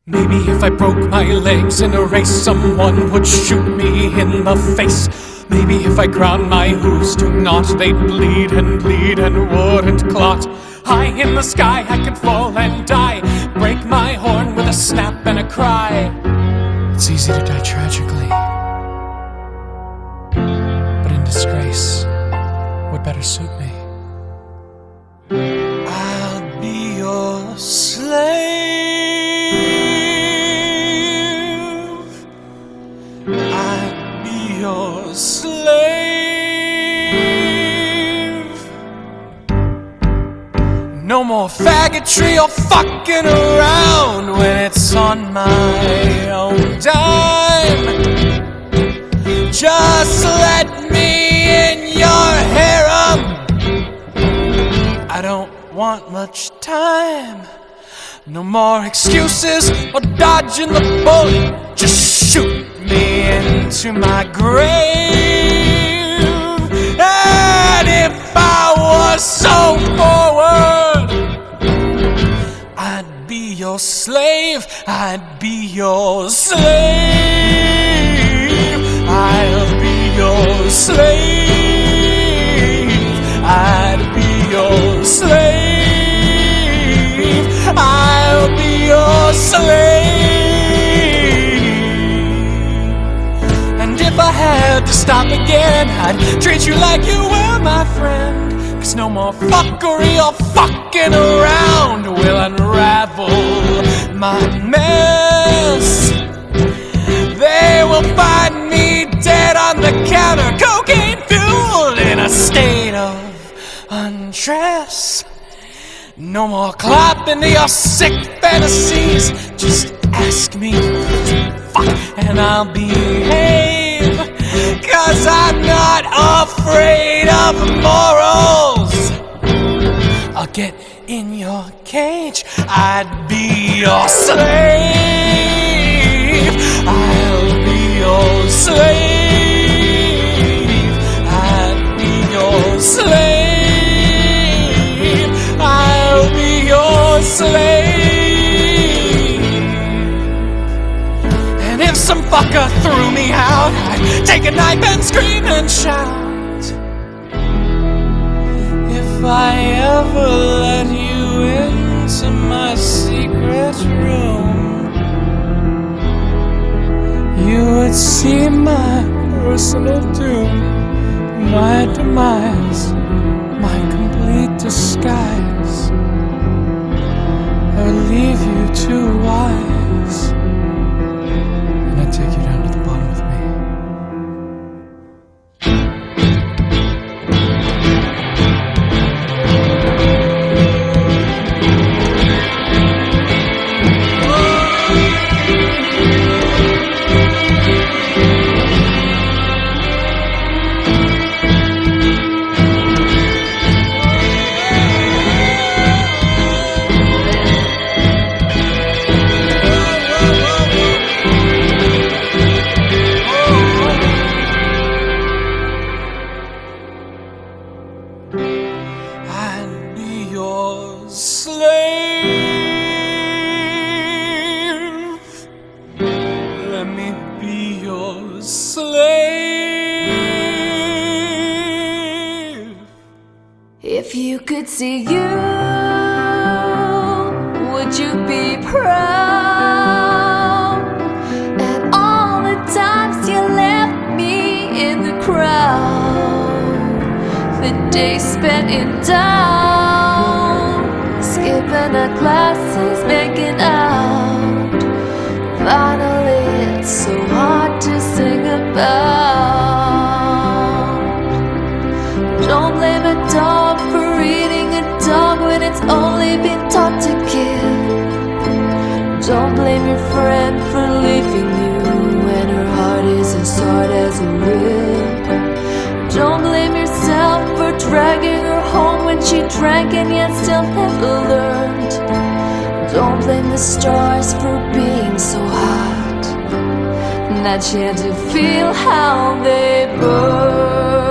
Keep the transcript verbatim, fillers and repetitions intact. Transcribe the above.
Maybe if I broke my legs in a race, someone would shoot me in the face. Maybe if I ground my hooves to naught, they'd bleed and bleed and wouldn't clot. High in the sky I could fall and die, break my horn with a snap and a cry. It's easy to die tragically, but in disgrace would better suit me. I'll be your slave. I'd be your slave. No more faggotry or fucking around when it's on my own dime. Just let me in your harem. I don't want much time. No more excuses or dodging the bullet. Just shoot me into my grave. And if I was so forward, I'd be your slave. I'd be your slave. I'll be your slave. I'd be your slave. I'll be your slave. And if I had to stop again, I'd treat you like you were my friend. Cause no more fuckery or fucking around will unravel my mess. They will find me dead on the counter, cocaine fueled, in a state of undress. No more clapping to your sick fantasies. Just ask me to fuck and I'll behave. Cause I'm not afraid of morals. I'll get in your cage. I'd be your slave. I'll be your slave. I'd be your slave. I'll be your slave. And if some fucker threw me out, I'd take a knife and scream and shout. If I ever let you into my secret room, you would see my personal doom, my demise, my complete disguise, or leave you too wise, and I'd take you down to the bottom with me. I'd be your slave. Let me be your slave. If you could see you, would you be proud? And all the times you left me in the crowd, the days spent in town, skipping our classes, making out. Finally, it's so hard to sing about. Don't blame a dog for eating a dog when it's only been taught to kill. Don't blame your friend for leaving you when her heart is as hard as a will. Don't blame yourself for dragging her home when she drank and yet still never learned. Don't blame the stars for being so hot that she had to feel how they burn.